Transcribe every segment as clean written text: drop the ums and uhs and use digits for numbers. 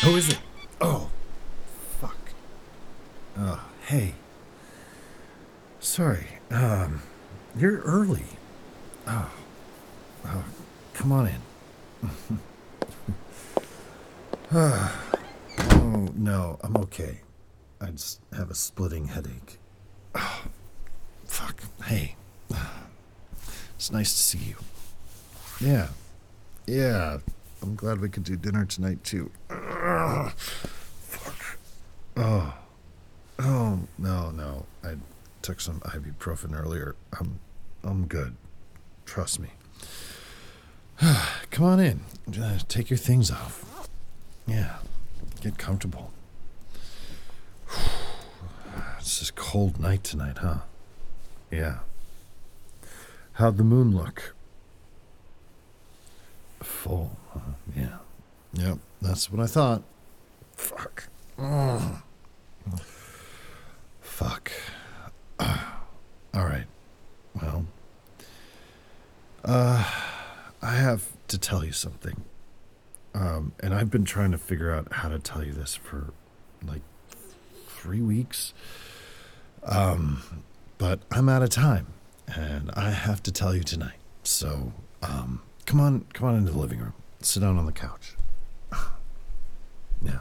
Who is it? Oh, fuck. Hey. Sorry. You're early. Oh, come on in. Oh, no, I'm okay. I just have a splitting headache. Oh, fuck. Hey. It's nice to see you. Yeah. Yeah. I'm glad we could do dinner tonight, too. Fuck. Oh. Oh, no. I took some ibuprofen earlier. I'm good. Trust me. Come on in. Take your things off. Yeah. Get comfortable. It's this cold night tonight, huh? Yeah. How'd the moon look? Full, huh? Yeah. Yep, that's what I thought. Fuck. Fuck. All right. Well, I have to tell you something. And I've been trying to figure out how to tell you this for like 3 weeks. But I'm out of time, and I have to tell you tonight. So, come on into the living room. Sit down on the couch. Yeah.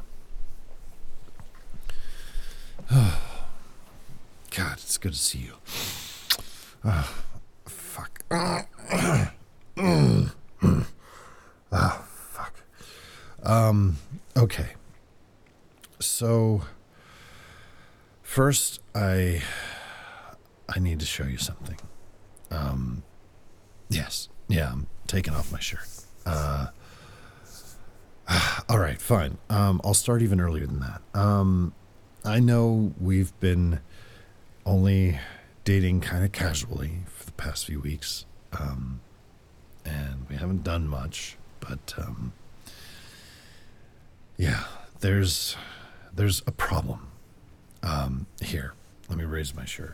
God, it's good to see you. Fuck. Fuck. Okay. So, first, I need to show you something. Yes. Yeah, I'm taking off my shirt. All right, fine. I'll start even earlier than that. I know we've been only dating kind of casually for the past few weeks. And we haven't done much, but, yeah, there's a problem. Here, let me raise my shirt.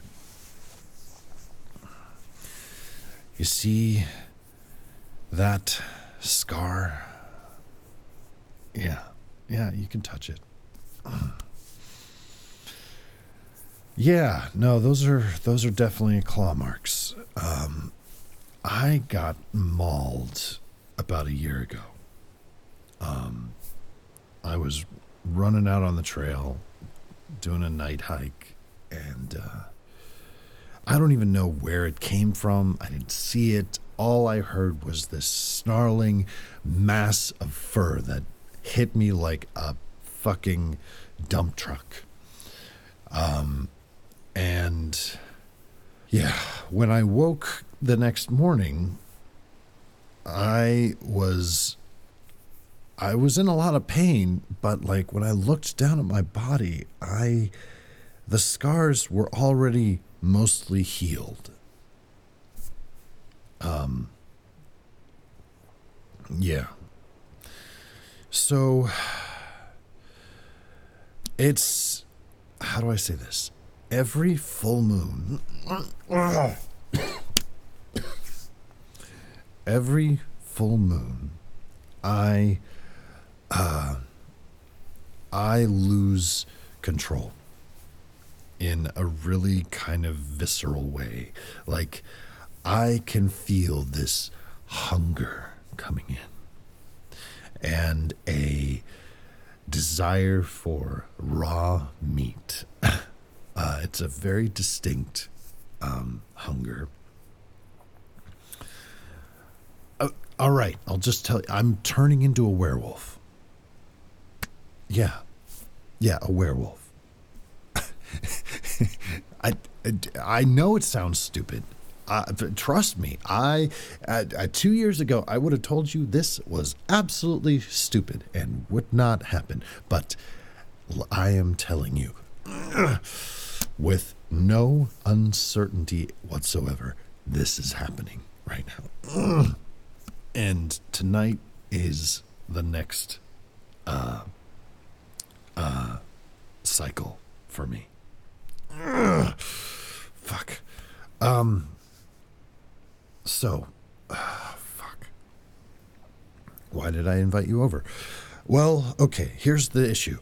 You see that scar? Yeah, you can touch it. Yeah, no, those are definitely claw marks. I got mauled about a year ago. I was running out on the trail, doing a night hike, and I don't even know where it came from. I didn't see it. All I heard was this snarling mass of fur that hit me like a fucking dump truck. And yeah, when I woke the next morning, I was in a lot of pain, but like when I looked down at my body, the scars were already mostly healed. Yeah. So it's, how do I say this? Every full moon, I lose control in a really kind of visceral way. Like, I can feel this hunger coming in and a desire for raw meat. It's a very distinct hunger. All right, I'll just tell you, I'm turning into a werewolf. Yeah, a werewolf. I know it sounds stupid. But trust me, 2 years ago, I would have told you this was absolutely stupid and would not happen. But I am telling you, with no uncertainty whatsoever, this is happening right now. And tonight is the next cycle for me. Fuck. So, fuck. Why did I invite you over? Well, okay, here's the issue.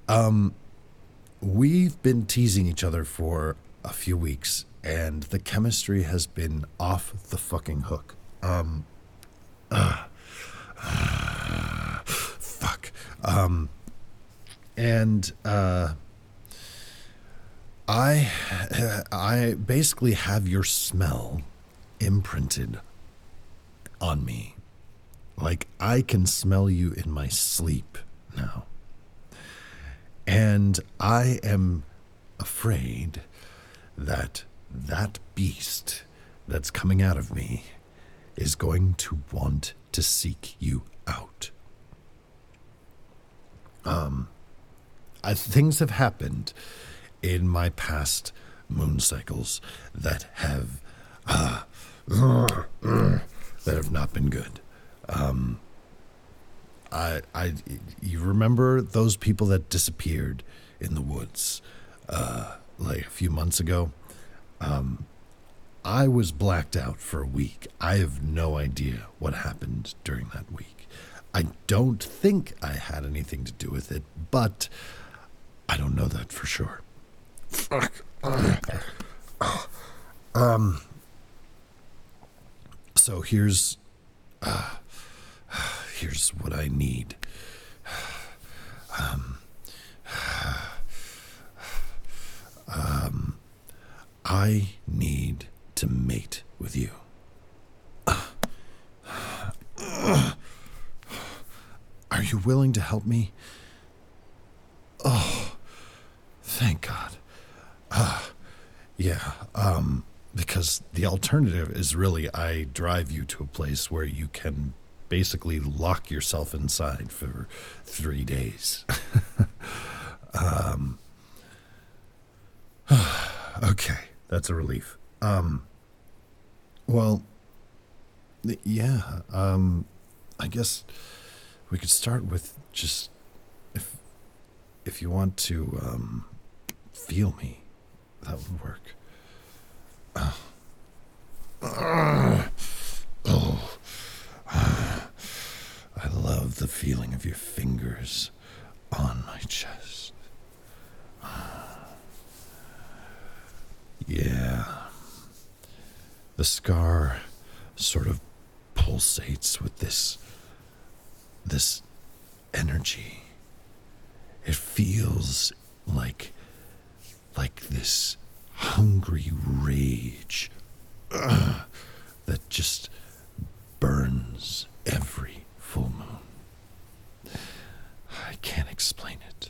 We've been teasing each other for a few weeks, and the chemistry has been off the fucking hook. Fuck. And I basically have your smell imprinted on me. Like, I can smell you in my sleep now. And I am afraid that that beast that's coming out of me is going to want to seek you out. Things have happened in my past moon cycles that have not been good. You remember those people that disappeared in the woods, like a few months ago? I was blacked out for a week. I have no idea what happened during that week. I don't think I had anything to do with it, but I don't know that for sure. Fuck. So here's what I need. I need to mate with you. Are you willing to help me? Oh, thank God. Yeah, because the alternative is really I drive you to a place where you can basically lock yourself inside for 3 days. Okay, that's a relief. Well, yeah, I guess we could start with just if you want to feel me, that would work. I love the feeling of your fingers on my chest. Yeah. The scar sort of pulsates with this energy. It feels like this hungry rage that just burns every full moon. I can't explain it.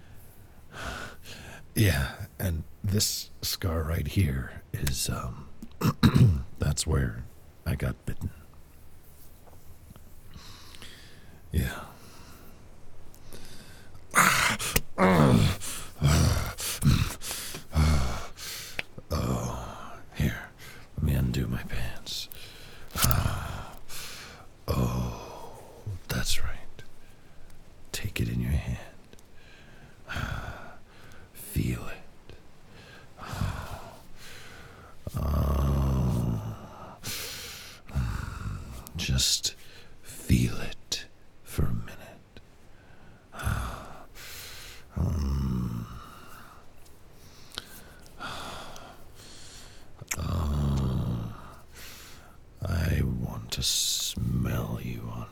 Yeah, and this scar right here is that's where I got bitten. Yeah. Oh, here, let me undo my pants. Oh, that's right. Take it in your hand. Feel it. Just feel it for a minute. I want to smell you on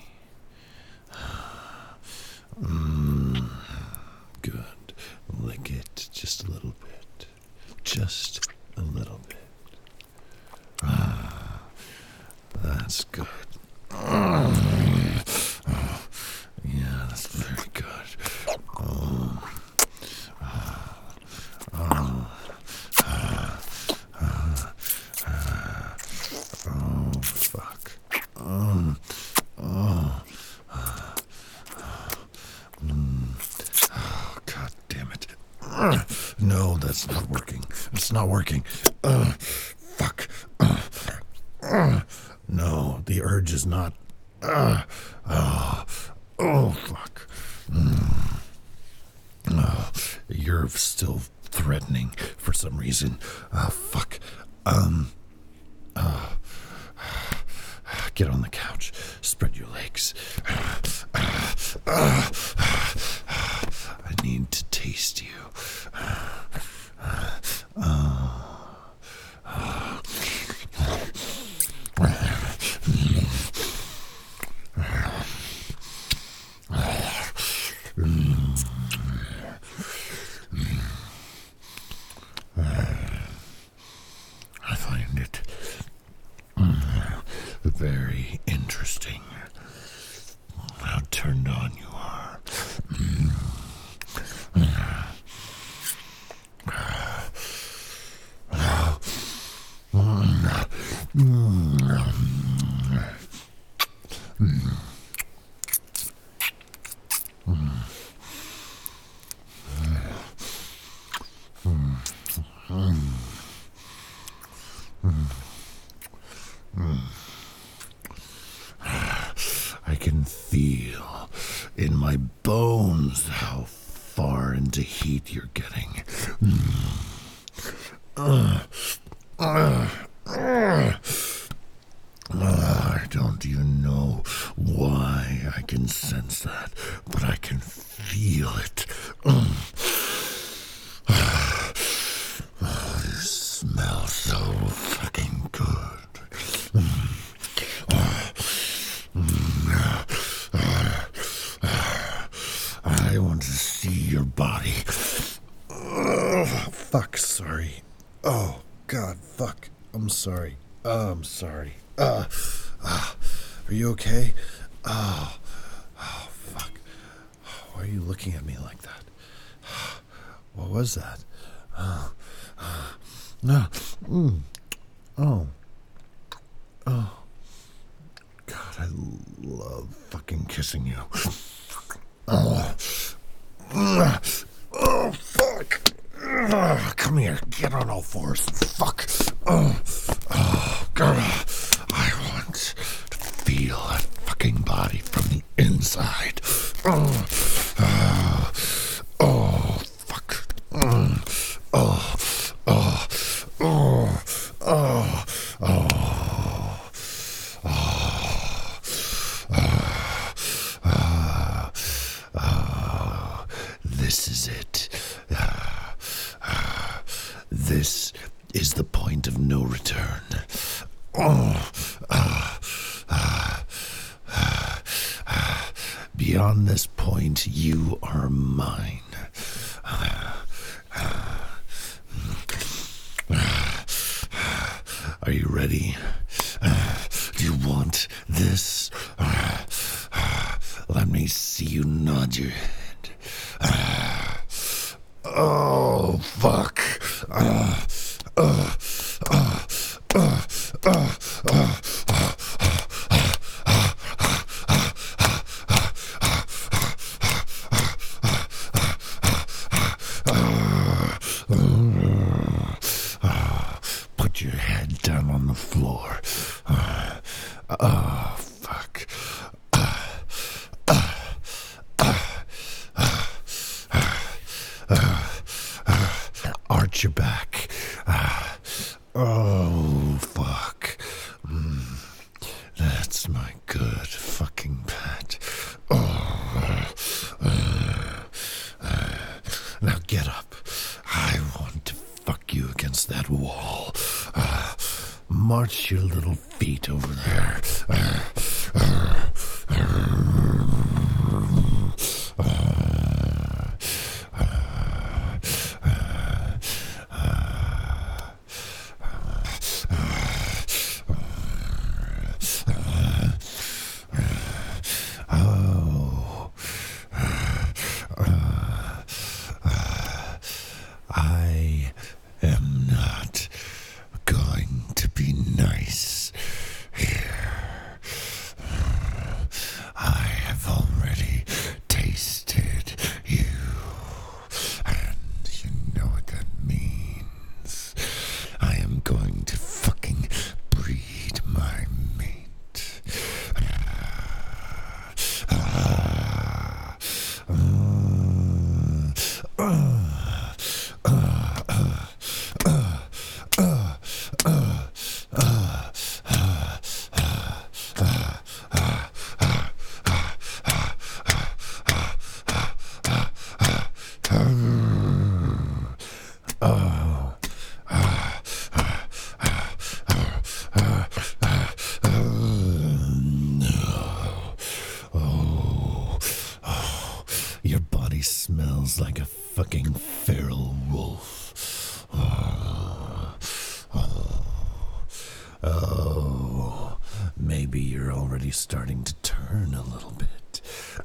me. Good. Lick it just a little bit. Just a little bit. That's good. Yeah, that's very good. Oh, fuck. God damn it. No, that's not working. It's not working. Fuck. No, the urge is not. Oh, fuck. You're still threatening for some reason. Fuck. Get on the couch. Spread your legs. I need to taste you. I find it very interesting how turned on you are. I can feel in my bones how far into heat you're getting. I don't even know why I can sense that, but I can feel it. You smell so fucking good. I want to see your body. Fuck, sorry. Oh, God, fuck. I'm sorry. I'm sorry. Are you okay? Oh, fuck. Why are you looking at me like that? What was that? No. Oh. Oh. God, I love fucking kissing you. Oh, fuck. Come here. Get on all fours. Fuck. Oh, God. I want to feel that fucking body from the inside. Oh, fuck. This is it. This is the point of no return. Beyond this point, you are mine. Are you ready? Do you want this? Let me see you nod your head. Oh, fuck. Put your head down on the floor. Oh, fuck. Arch your back. Oh, fuck. That's my good fucking pet. Now get up. I want to fuck you against that wall. March your little feet over there. I am not going to be nice here. body smells like a fucking feral wolf. Oh, maybe you're already starting to turn a little bit.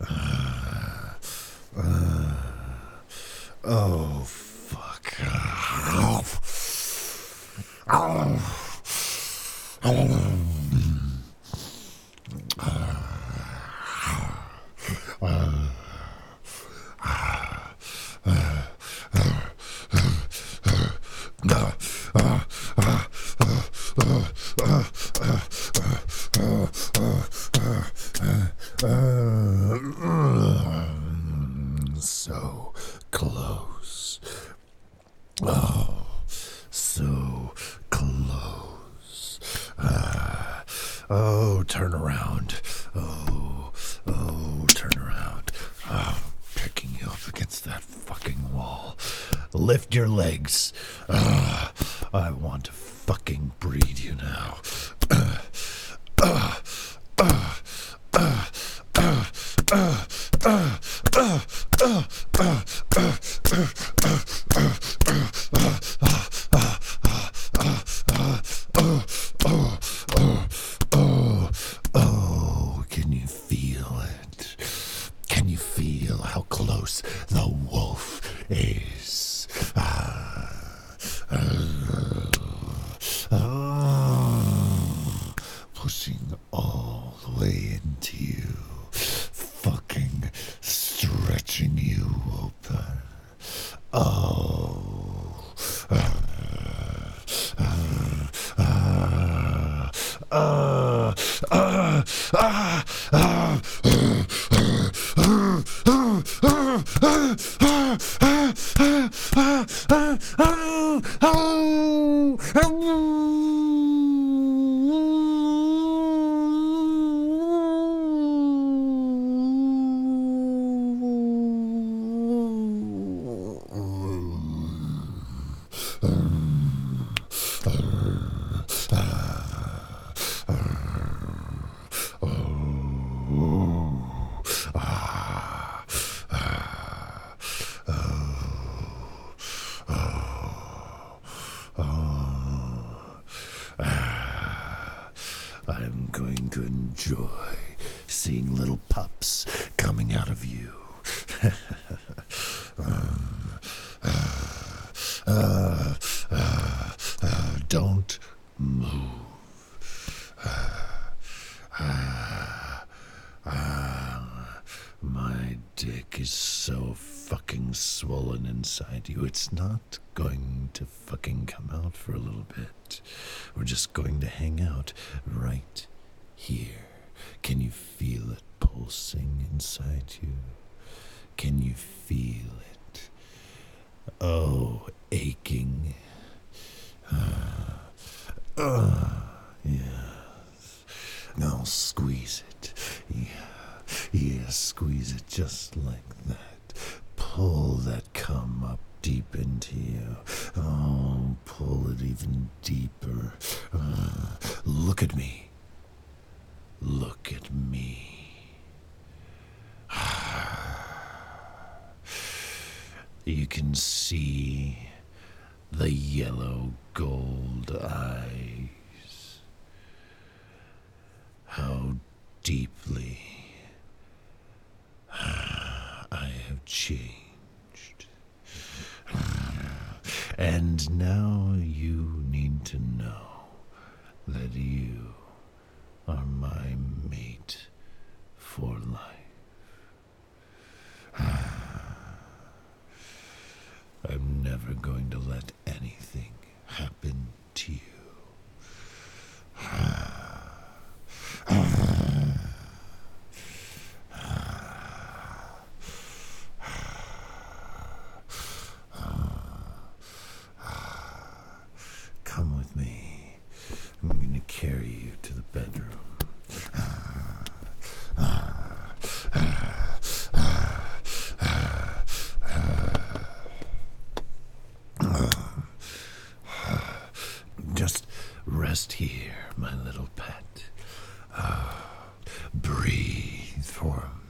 Oh, fuck. So close. Oh, so close. Oh, turn around. Oh, turn around. Oh, picking you up against that fucking wall. Lift your legs. I want to fucking breed you now. Oh, can you feel it? Can you feel how close the wolf is? Pushing all the way into you, fucking stretching you open. Oh. I'm going to enjoy seeing little pups coming out of you. Don't move. My dick is so fucking swollen inside you. It's not going to fucking come out for a little bit. We're just going to hang out right here. Can you feel it pulsing inside you? Can you feel it? Oh, aching. Yes. Now squeeze it. Yeah, squeeze it just like that. Pull that cum up deep into you. Oh, pull it even deeper. Look at me. Look at me. You can see the yellow gold eyes. How deeply I have changed. And now you need to know that you are my mate for life. I'm never going to let anything happen to you. Come with me. I'm going to carry you to the bedroom. Just rest here, my little pet. Breathe for